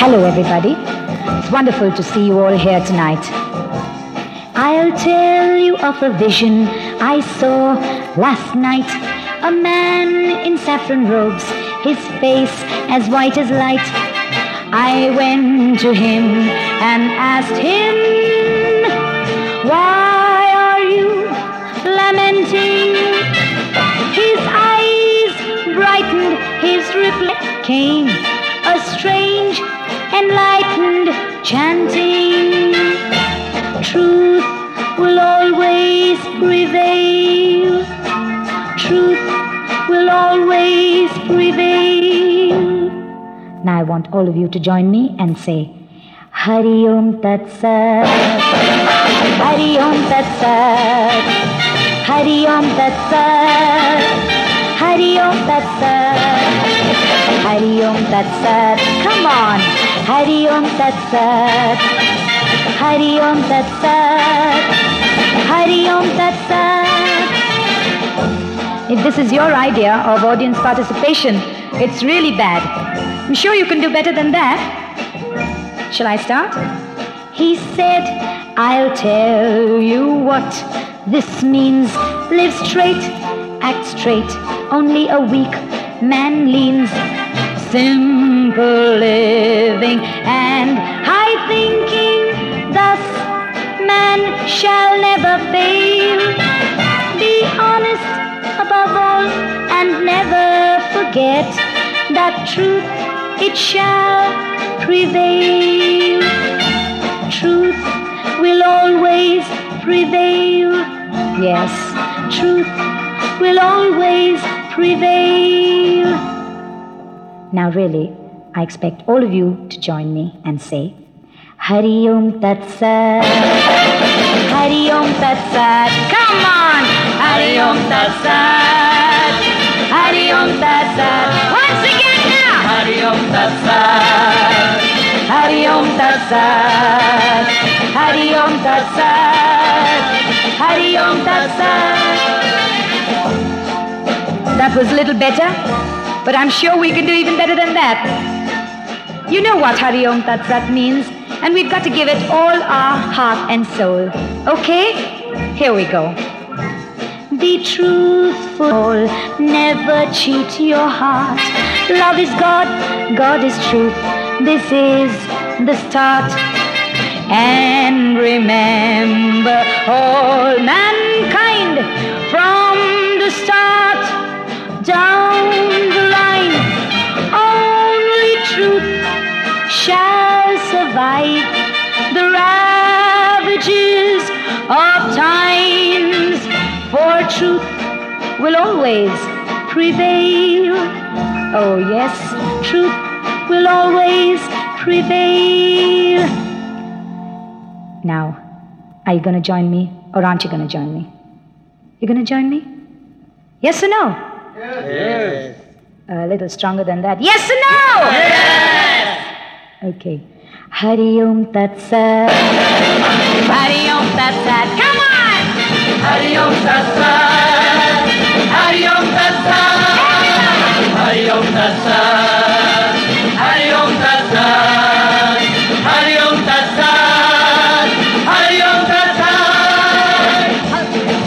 Hello, everybody. It's wonderful to see you all here tonight. I'll tell you of a vision I saw last night. A man in saffron robes, his face as white as light. I went to him and asked him, why are you lamenting? His eyes brightened, his reply came, a strange, enlightened chanting. Truth will always prevail. Truth will always prevail. Now I want all of you to join me and say, Hari Om Tat Sat, Hari Om Tat Sat, Hari Om Tat Sat, Hari Om Tat Sat, Hari Om Tat Sat. Come on, Hari Om Tat Sat, Hari Om Tat Sat, Hari Om Tat Sat. If this is your idea of audience participation, it's really bad. I'm sure you can do better than that. Shall I start? He said, I'll tell you what this means. Live straight, act straight, only a weak man leans. Simple living and high thinking, thus man shall never fail. Be honest above all and never forget that truth, it shall prevail. Truth will always prevail. Yes, truth will always prevail. Now really, I expect all of you to join me and say, Hari Om Tat Sat, Hari Om Tat Sat. Come on! Hari Om Tat Sat, Hari Om Tat Sat. Once again now! Hari Om Tat Sat, Hari Om Tat Sat, Hari Om Tat Sat, Hari Om Tat Sat. That was a little better, but I'm sure we can do even better than that. You know what Hari Om Tat Sat means, and we've got to give it all our heart and soul. Okay? Here we go. Be truthful, never cheat your heart. Love is God, God is truth. This is the start. And remember, all mankind from the start down the line, only truth shall survive the ravages of times, for truth will always prevail. Oh yes, truth will always prevail. Now, are you going to join me or aren't you going to join me? You going to join me? Yes or no? Yes. A little stronger than that. Yes or no? Yes. Okay. Hari Om Tat Sat, Hari Om Tat Sat. Come on! Hari Om Tat Sat, Hari Om Tat Sat, Hari Om Tat Sat, Hari Om Tat Sat, Hari Om Tat Sat, Hari Om Tat Sat.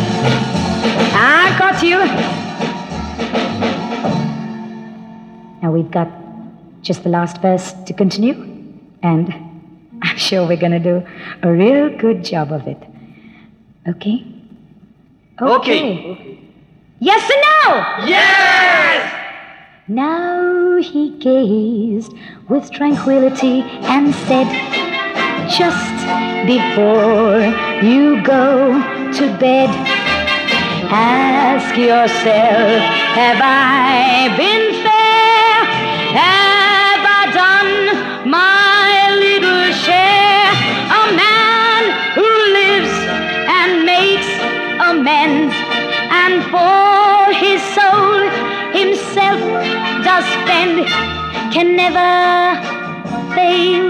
I got you. Now we've got just the last verse to continue, and I'm sure we're going to do a real good job of it. Okay? Okay. Yes or no? Yes! Now he gazed with tranquility and said, just before you go to bed, ask yourself, have I been fair? Have I done my little share? A man who lives and makes amends, and for his soul himself does spend, can never fail.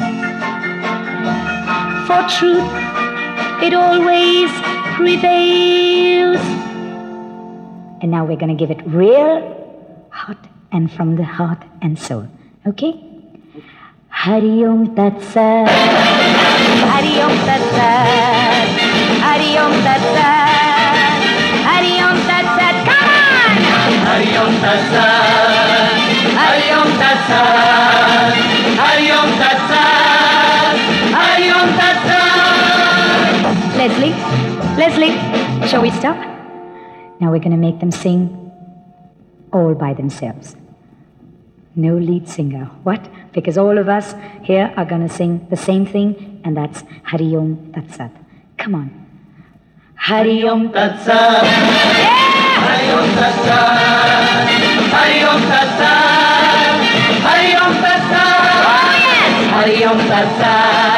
For truth, it always prevails. And now we're going to give it real hot and from the heart and soul. Okay? Hari Om Tat Sat. Hari Om Tat Sat. Hari Om Tat Sat. Hari Om Tat Sat. Come on! Hari Om Tat Sat. Hari Om Tat Sat. Hari Om Tat Sat. Hari Om Tat Sat. Leslie, shall we stop? Now we're going to make them sing all by themselves. No lead singer. What? Because all of us here are going to sing the same thing, and that's Hari Om Tat Sat. Come on. Hari Om Tat Sat. Hari Om Tat Sat. Hari Om Tat Sat. Hari Om Tat Sat. Oh, yes! Hari Om Tat Sat.